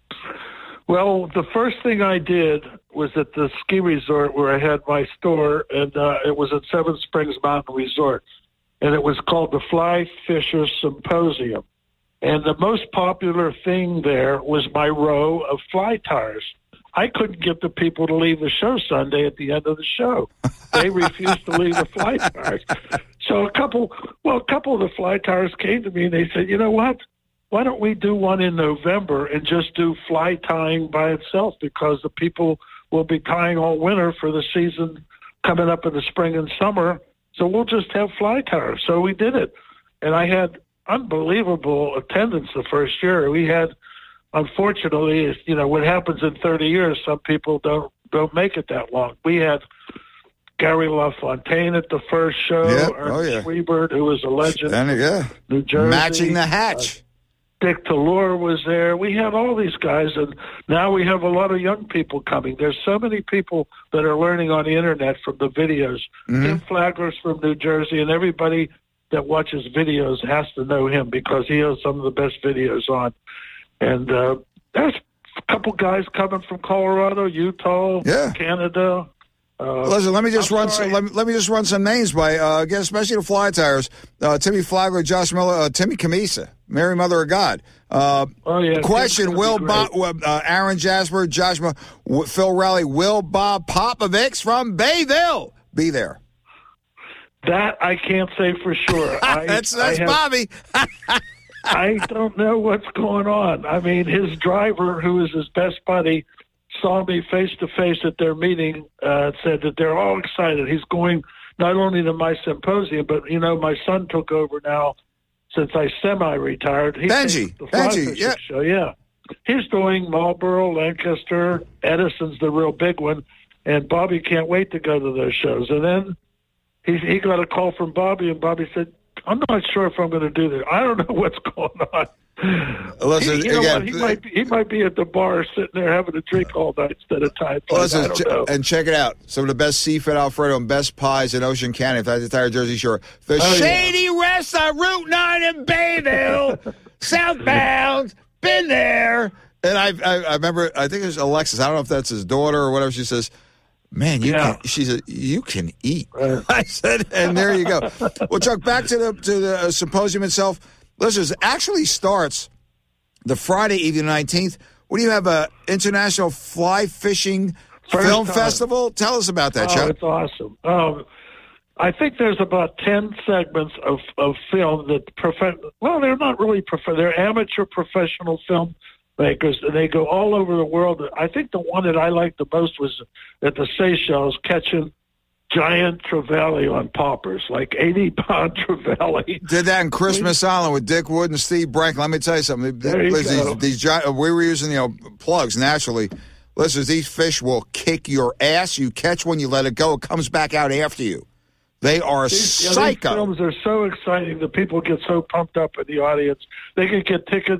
Well, the first thing I did was at the ski resort where I had my store, and it was at Seven Springs Mountain Resort, and it was called the Fly Fisher Symposium. And the most popular thing there was my row of fly tires. I couldn't get the people to leave the show Sunday at the end of the show. They refused to leave the fly tires. So a couple of the fly tires came to me, and they said, you know what? Why don't we do one in November and just do fly tying by itself, because the people will be tying all winter for the season coming up in the spring and summer. So we'll just have fly tires. So we did it. And I had unbelievable attendance the first year. We had, unfortunately, what happens in 30 years, some people don't make it that long. We had Gary LaFontaine at the first show, Ernest Schwiebert, who was a legend, New Jersey. Matching the hatch. Dick Tallure was there. We had all these guys, and now we have a lot of young people coming. There's so many people that are learning on the internet from the videos. Tim Flagler's from New Jersey, and everybody that watches videos has to know him because he has some of the best videos on. And there's a couple guys coming from Colorado, Utah, Canada. Listen, let me just run some names by again, especially the fly tires. Timmy Flagler, Josh Miller, Timmy Camisa, Mary Mother of God. Question: Will Aaron Jasper, Josh, Phil Rowley, will Bob Popovich from Bayville be there? That I can't say for sure. That's Bobby. I don't know what's going on. I mean, his driver, who is his best buddy, saw me face-to-face at their meeting, said that they're all excited. He's going not only to my symposium, but, my son took over now since I semi-retired. Benji, show, yeah. He's doing Marlboro, Lancaster, Edison's the real big one, and Bobby can't wait to go to those shows. And then he got a call from Bobby, and Bobby said, I'm not sure if I'm going to do this. I don't know what's going on. Listen, again, he might be at the bar sitting there having a drink all night instead of time. Listen, I don't know. And check it out. Some of the best seafood Alfredo and best pies in Ocean County, the entire Jersey Shore. The Shady Rest on Route 9 in Bayville, southbound. Been there. And I remember, I think it was Alexis. I don't know if that's his daughter or whatever. She says, man, she said, you can eat. I said, and there you go. Well, Chuck, back to the symposium itself. Listen, it actually starts the Friday evening, 19th. What do you have, a international fly fishing film festival? Tell us about that, Chuck. It's awesome. I think there's about 10 segments of film that they're not really they're amateur professional film makers, and they go all over the world. I think the one that I liked the most was at the Seychelles, catching giant trevally on poppers, like 80-pound trevally. Did that in Christmas Island with Dick Wood and Steve Brank. Let me tell you something. These giant, we were using plugs naturally. Listen, these fish will kick your ass. You catch one, you let it go, it comes back out after you. They are psycho. These films are so exciting that people get so pumped up in the audience. They can get tickets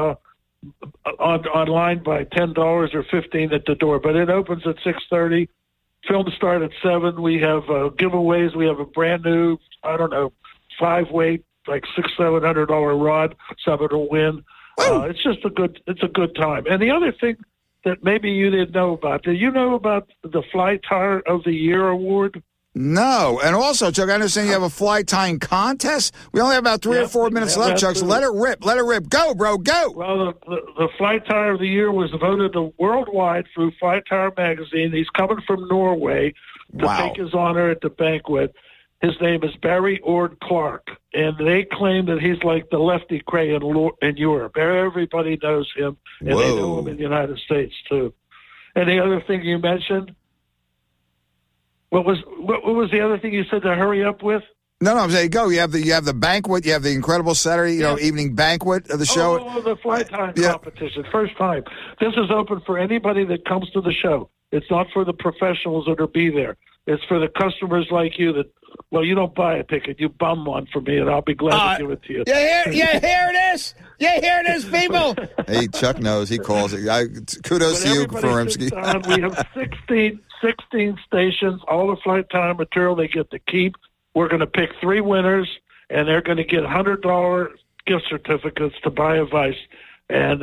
online by $10 or $15 at the door, but it opens at 6:30. Films start at 7. We have giveaways. We have a brand new, 5-weight, like $600-700 rod. Someone will win. It's just a good time. And the other thing that maybe you didn't know about, did you know about the Fly Tire of the Year award? No. And also, Chuck, I understand you have a fly tying contest. We only have about 3 or 4 minutes left, Chuck, so let it rip. Let it rip. Go, bro, go. Well, the Fly Tire of the Year was voted worldwide through Fly Tire magazine. He's coming from Norway to take his honor at the banquet. His name is Barry Ord Clark, and they claim that he's like the Lefty Cray in Europe. Everybody knows him, and they know him in the United States, too. And the other thing you mentioned, what was the other thing you said to hurry up with? No, I'm saying go. You have the banquet. You have the incredible Saturday, evening banquet of the show. Oh, the fly time competition. First time. This is open for anybody that comes to the show. It's not for the professionals that will be there. It's for the customers like you that, you don't buy a ticket. You bum one for me, and I'll be glad to give it to you. You hear this? You hear this, people? Hey, Chuck knows. He calls it. Kudos to you, Furimsky. We have 16 stations, all the flight time material they get to keep. We're going to pick 3 winners, and they're going to get $100 gift certificates to buy a vise. And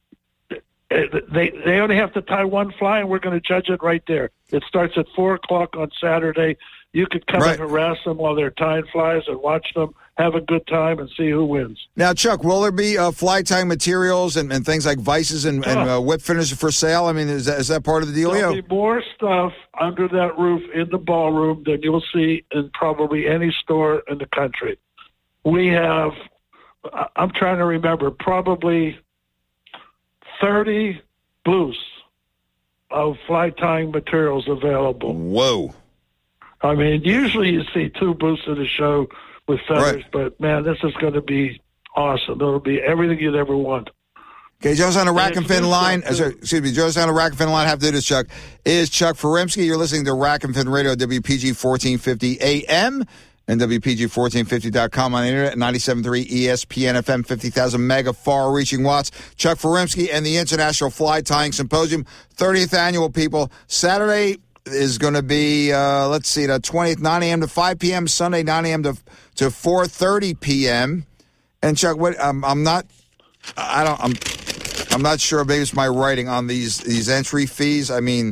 they only have to tie one fly, and we're going to judge it right there. It starts at 4 o'clock on Saturday. You could come and harass them while they're tying flies and watch them, have a good time, and see who wins. Now, Chuck, will there be fly tying materials and things like vices and whip finishes for sale? I mean, is that part of the deal? There'll be more stuff under that roof in the ballroom than you'll see in probably any store in the country. We have, I'm trying to remember, probably 30 booths of fly tying materials available. Whoa. I mean, usually you see 2 booths at a show with feathers, but, man, this is going to be awesome. It'll be everything you'd ever want. Okay, Joe's on the Rack and Fin line. Joe's on the Rack and Fin line. Have to do this, Chuck. Is Chuck Furimsky. You're listening to Rack and Fin Radio, WPG 1450 AM and WPG1450.com on the internet, 97.3 ESPN FM, 50,000 mega far-reaching watts. Chuck Furimsky and the International Fly Tying Symposium, 30th annual, people. Saturday is going to be, the 20th, 9 a.m. to 5 p.m., Sunday, 9 a.m. to 4:30 p.m. And Chuck, I'm not sure. Maybe it's my writing on these entry fees. I mean,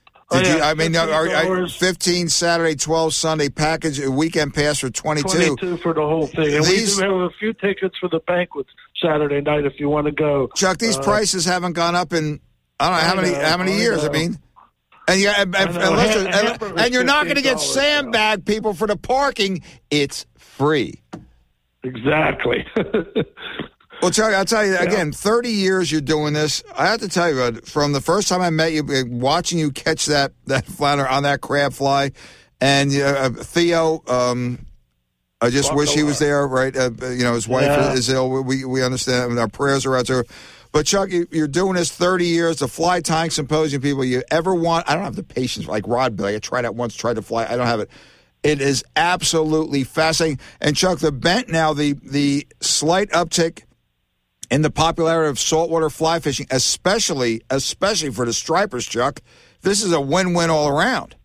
are 15 Saturday, 12 Sunday package, a weekend pass for 22. 22 for the whole thing. And we do have a few tickets for the banquet Saturday night if you want to go. Chuck, these prices haven't gone up in how many years. I mean. And you're not going to get sandbag people for the parking. It's free. Exactly. Well, Chuck, I'll tell you, again, 30 years you're doing this. I have to tell you, from the first time I met you, watching you catch that flounder on that crab fly, and Theo, I just wish he was there, right? His wife is ill. We understand. I mean, our prayers are out there. But, Chuck, you're doing this 30 years, the fly tying symposium, people. You ever want, I don't have the patience like Rod Billy. I tried that once, tried to fly. I don't have it. It is absolutely fascinating. And, Chuck, the bent now, the slight uptick in the popularity of saltwater fly fishing, especially for the stripers, Chuck. This is a win-win all around.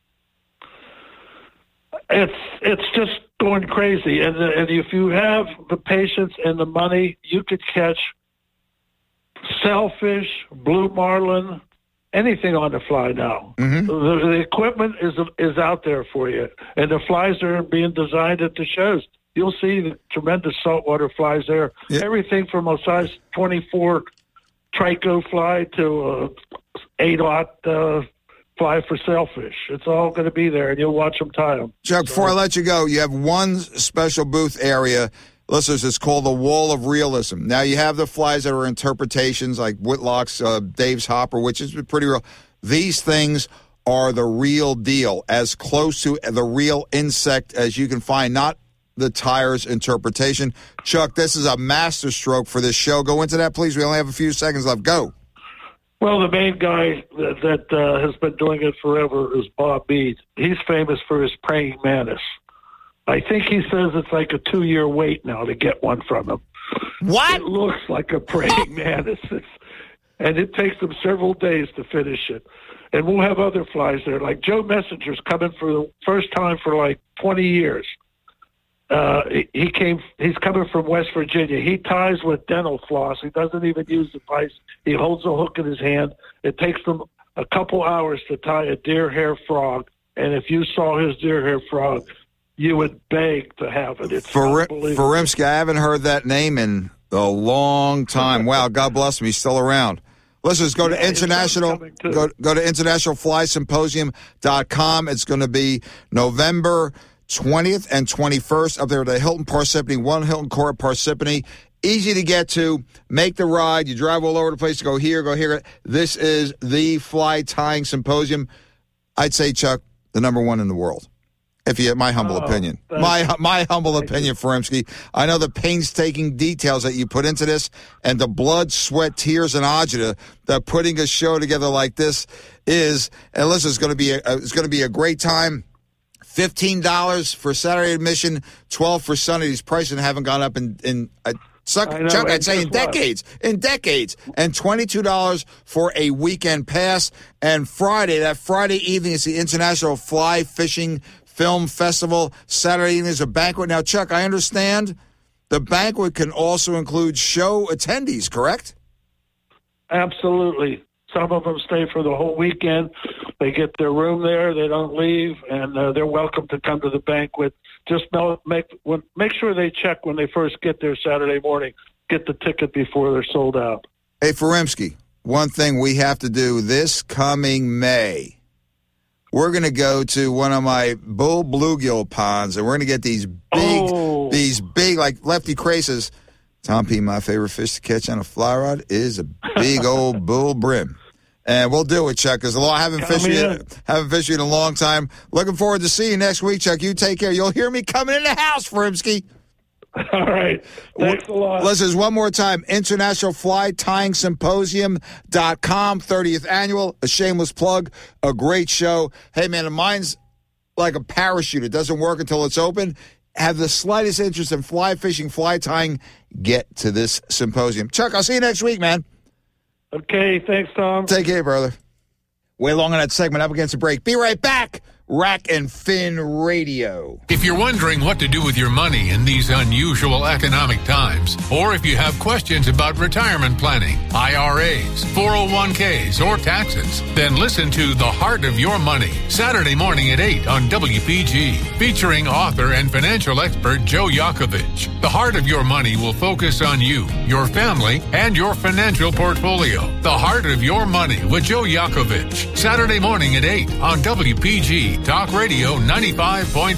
It's just going crazy, and if you have the patience and the money, you could catch sailfish, blue marlin, anything on the fly now. Mm-hmm. The equipment is out there for you, and the flies are being designed at the shows. You'll see the tremendous saltwater flies there. Yeah. Everything from a size 24 trico fly to a 8/0 fly for sailfish. It's all going to be there, and you'll watch them tie them. Chuck, before I let you go, you have one special booth area. Listeners, it's called the Wall of Realism. Now, you have the flies that are interpretations like Whitlock's Dave's Hopper, which is pretty real. These things are the real deal, as close to the real insect as you can find, not the tire's interpretation. Chuck, this is a masterstroke for this show. Go into that, please. We only have a few seconds left. Go. Well, the main guy that has been doing it forever is Bob Mead. He's famous for his praying mantis. I think he says it's like a 2-year wait now to get one from him. What? It looks like a praying mantis. And it takes them several days to finish it. And we'll have other flies there. Like Joe Messenger's coming for the first time for like 20 years. He's coming from West Virginia. He ties with dental floss. He doesn't even use the vise. He holds a hook in his hand. It takes them a couple hours to tie a deer hair frog. And if you saw his deer hair frog, you would beg to have it. It's unbelievable. Furimsky, I haven't heard that name in a long time. Wow, God bless him. He's still around. Listeners, go to international. Go to internationalflysymposium.com. It's going to be November 20th and 21st up there at the Hilton Parsippany, One Hilton Court, Parsippany. Easy to get to. Make the ride. You drive all over the place to go here, go here. This is the fly tying symposium. I'd say, Chuck, the number one in the world. If you, my humble opinion, my humble opinion, Furimsky. I know the painstaking details that you put into this, and the blood, sweat, tears, and agita that putting a show together like this is. And listen, it's going to be a great time. $15 for Saturday admission, $12 for Sunday. These prices haven't gone up Chuck, I'd say in decades. And $22 for a weekend pass. And that Friday evening is the International Fly Fishing Film Festival. Saturday evening is a banquet. Now, Chuck, I understand the banquet can also include show attendees, correct? Make Some of them stay for the whole weekend. They get their room there. They don't leave, and they're welcome to come to the banquet. Just make sure they check when they first get there Saturday morning. Get the ticket before they're sold out. Hey, Furimsky, one thing we have to do this coming May, we're going to go to one of my bull bluegill ponds, and we're going to get these big, like Lefty Cray says, Tom P., my favorite fish to catch on a fly rod is a big old bull brim. And we'll do it, Chuck, because I haven't fished you in a long time. Looking forward to seeing you next week, Chuck. You take care. You'll hear me coming in the house, Furimsky. All right. Thanks a lot. Listen, one more time. International Fly Tying Symposium.com, 30th annual. A shameless plug. A great show. Hey, man, mine's like a parachute. It doesn't work until it's open. Have the slightest interest in fly fishing, fly tying, get to this symposium. Chuck, I'll see you next week, man. Okay, thanks, Tom. Take care, brother. Way long on that segment. Up against the break. Be right back. Rack and Fin Radio. If you're wondering what to do with your money in these unusual economic times, or if you have questions about retirement planning, IRAs, 401ks, or taxes, then listen to The Heart of Your Money, Saturday morning at 8 on WPG, featuring author and financial expert Joe Yakovich. The Heart of Your Money will focus on you, your family, and your financial portfolio. The Heart of Your Money with Joe Yakovich, Saturday morning at 8 on WPG. Talk Radio 95.5.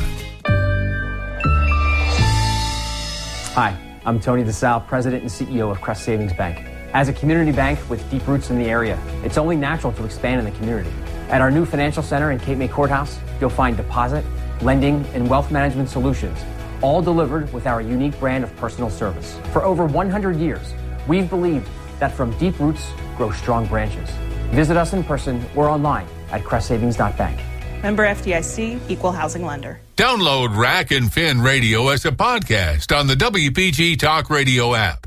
Hi, I'm Tony DeSalle, President and CEO of Crest Savings Bank. As a community bank with deep roots in the area, it's only natural to expand in the community. At our new financial center in Cape May Courthouse, you'll find deposit, lending, and wealth management solutions, all delivered with our unique brand of personal service. For over 100 years, we've believed that from deep roots grow strong branches. Visit us in person or online at crestsavings.bank. Member FDIC, Equal Housing Lender. Download Rack and Fin Radio as a podcast on the WPG Talk Radio app.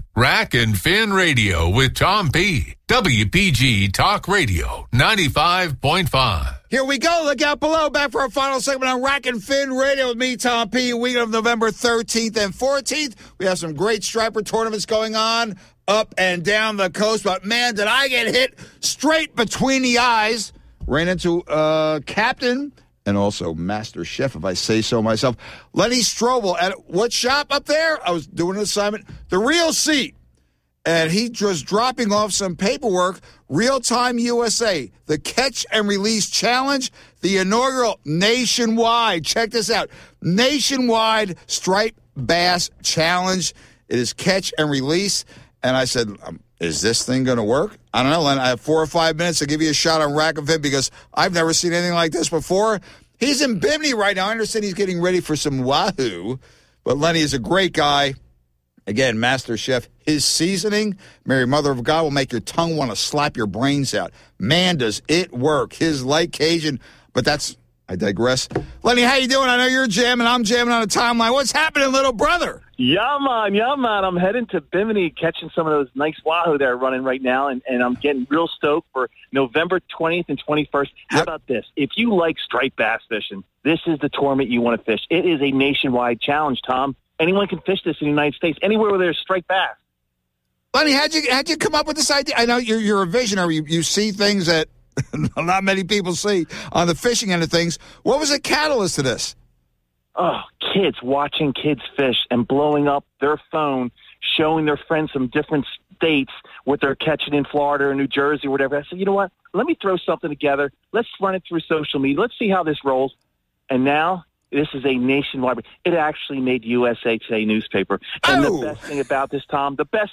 Rack and Fin Radio with Tom P. WPG Talk Radio 95.5. Here we go. Look out below. Back for our final segment on Rack and Fin Radio with me, Tom P. Week of November 13th and 14th. We have some great striper tournaments going on up and down the coast. But, man, did I get hit straight between the eyes. Ran into Captain and also Master Chef, if I say so myself, Lenny Strobel. At what shop up there? I was doing an assignment. The Real Seat. And he was dropping off some paperwork. Real Time USA, the Catch and Release Challenge, the inaugural nationwide, check this out, nationwide striped bass challenge. It is catch and release. And I said, is this thing going to work? I don't know, Len. I have 4 or 5 minutes to give you a shot on Rack and Fin because I've never seen anything like this before. He's in Bimini right now. I understand he's getting ready for some wahoo. But Lenny is a great guy. Again, Master Chef, his seasoning, Mary Mother of God, will make your tongue want to slap your brains out. Man, does it work. His light Cajun, but I digress. Lenny, how you doing? I know you're jamming. I'm jamming on a timeline. What's happening, little brother? Yeah, man. I'm heading to Bimini, catching some of those nice wahoo they're running right now, and I'm getting real stoked for November 20th and 21st. How about this? If you like striped bass fishing, this is the tournament you want to fish. It is a nationwide challenge, Tom. Anyone can fish this in the United States, anywhere where there's striped bass. Lenny, how'd you come up with this idea? I know you're a visionary. You see things that not many people see on the fishing end of things. What was the catalyst to this? Oh, kids watching kids fish and blowing up their phone, showing their friends from different states what they're catching in Florida or New Jersey or whatever. I said, you know what? Let me throw something together. Let's run it through social media. Let's see how this rolls. And now this is a nationwide. It actually made USA Today newspaper. And the best thing about this, Tom,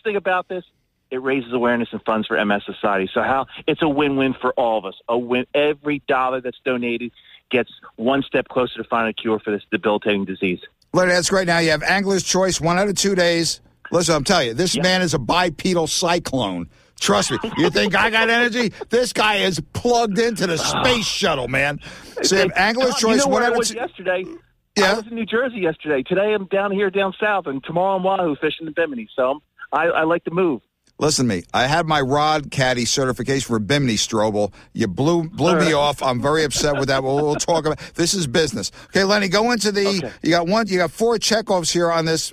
it raises awareness and funds for MS Society. So it's a win-win for all of us. A win. Every dollar that's donated gets one step closer to finding a cure for this debilitating disease. Larry, that's great. Now you have Angler's Choice 1 out of 2 days. Listen, I'm telling you, this man is a bipedal cyclone. Trust me. You think I got energy? This guy is plugged into the space shuttle, man. So you have Angler's Choice. You know where I was yesterday? Yeah. I was in New Jersey yesterday. Today I'm down here down south, and tomorrow I'm wahoo fishing in Bimini. So I like to move. Listen to me. I had my rod caddy certification for Bimini, Strobel. You blew me off. I'm very upset with that. We'll talk about this is business. Okay, Lenny, go into the. Okay. You got 4 checkoffs here on this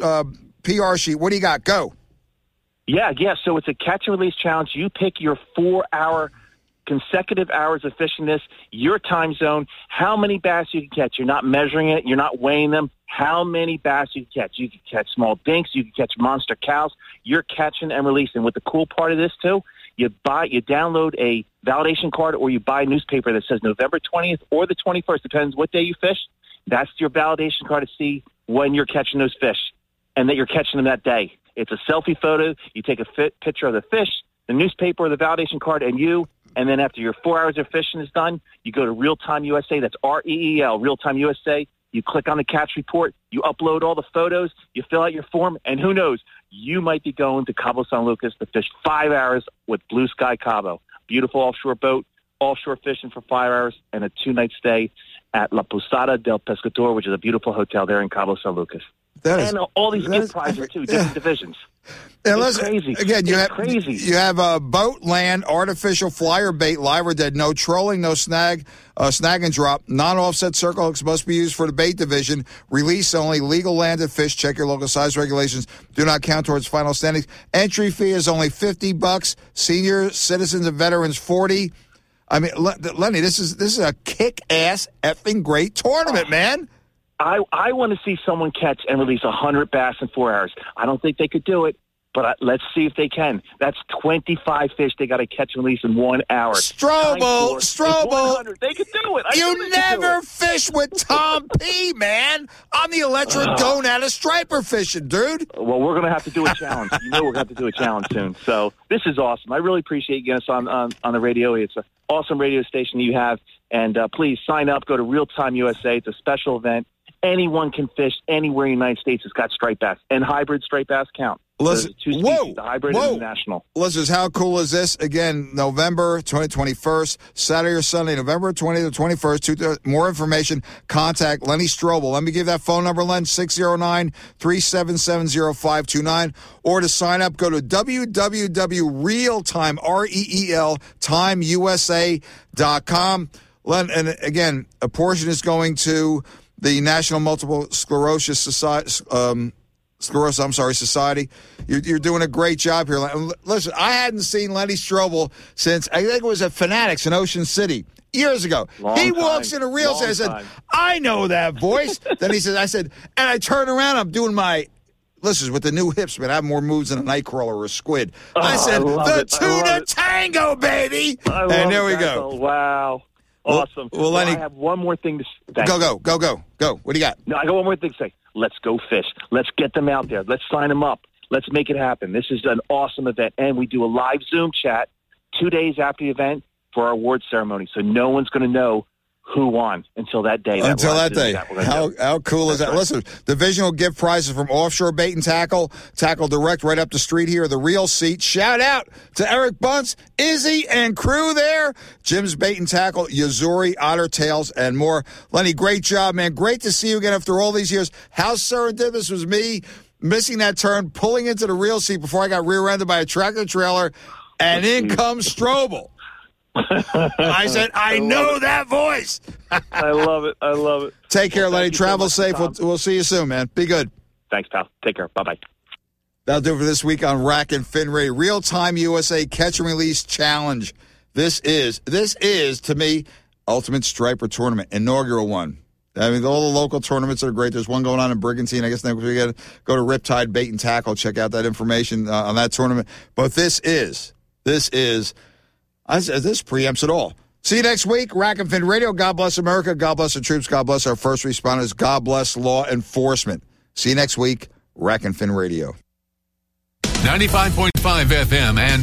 PR sheet. What do you got? Go. Yeah. So it's a catch and release challenge. You pick your 4-hour consecutive hours of fishing this, your time zone, how many bass you can catch. You're not measuring it. You're not weighing them. How many bass you can catch. You can catch small dinks. You can catch monster cows. You're catching and releasing. With the cool part of this, too, you download a validation card or you buy a newspaper that says November 20th or the 21st, depends what day you fish. That's your validation card to see when you're catching those fish and that you're catching them that day. It's a selfie photo. You take a picture of the fish, the newspaper, the validation card, and you. And then after your 4 hours of fishing is done, you go to Real Time USA. That's REEL, Real Time USA. You click on the catch report. You upload all the photos. You fill out your form. And who knows, you might be going to Cabo San Lucas to fish 5 hours with Blue Sky Cabo. Beautiful offshore boat, offshore fishing for 5 hours, and a 2-night stay at La Posada del Pescador, which is a beautiful hotel there in Cabo San Lucas. And all these gift prizes, too, different divisions. It's crazy. Again, you have a boat, land, artificial flyer bait, live or dead, no trolling, no snag and drop, non-offset circle hooks must be used for the bait division, release only, legal landed fish, check your local size regulations, do not count towards final standings. Entry fee is only $50, senior citizens and veterans $40. I mean, Lenny, this is a kick-ass effing great tournament, man. I want to see someone catch and release 100 bass in 4 hours. I don't think they could do it, but let's see if they can. That's 25 fish they got to catch and release in 1 hour. Strobel. They could do it. You never fish with Tom P, man. I'm the electric gonad of striper fishing, dude. Well, we're going to have to do a challenge. You know we're going to have to do a challenge soon. So this is awesome. I really appreciate you getting us on the radio. It's an awesome radio station that you have. And please sign up. Go to Real Time USA. It's a special event. Anyone can fish anywhere in the United States that's got striped bass, and hybrid striped bass count. Listen, the two species, the hybrid and the national. Listeners, how cool is this? Again, November 21st, Saturday or Sunday, November 20th or 21st. More information, contact Lenny Strobel. Let me give that phone number, Len, 609-377-0529. Or to sign up, go to www.realtime, R-E-E-L, timeusa.com. Len, and again, a portion is going to the National Multiple Sclerosis Society. Society. You're doing a great job here. Listen, I hadn't seen Lenny Strobel since, I think it was at Fanatics in Ocean City years ago. He walks in a real and I said, I know that voice. Then he said, and I turn around, I'm doing my, listen, with the new hips, man, I have more moves than a nightcrawler or a squid. I said, the tuna tango, baby. And there we go. Oh, wow. Awesome. Well, Lenny, I have one more thing to say. Go. What do you got? No, I got one more thing to say. Let's go fish. Let's get them out there. Let's sign them up. Let's make it happen. This is an awesome event. And we do a live Zoom chat 2 days after the event for our award ceremony. So no one's going to know who won until that day. Until that day. How cool is that? Right. Listen, divisional gift prizes from Offshore Bait and Tackle Direct right up the street here, the Real Seat. Shout out to Eric Bunce, Izzy, and crew there. Jim's Bait and Tackle, Yazuri, Otter Tails, and more. Lenny, great job, man. Great to see you again after all these years. How serendipitous was me missing that turn, pulling into the Real Seat before I got rear-ended by a tractor trailer, and in comes Strobel. I said, I know that voice. I love it. Take care, Lenny. Travel safe. We'll see you soon, man. Be good. Thanks, pal. Take care. Bye-bye. That'll do it for this week on Rack and Fin Radio. Real-Time USA Catch and Release Challenge. This is, to me, Ultimate Striper Tournament, inaugural one. I mean, all the local tournaments are great. There's one going on in Brigantine. I guess next week we got to go to Riptide Bait and Tackle. Check out that information on that tournament. But this preempts it all. See you next week. Rack and Fin Radio. God bless America. God bless the troops. God bless our first responders. God bless law enforcement. See you next week. Rack and Fin Radio. 95.5 FM and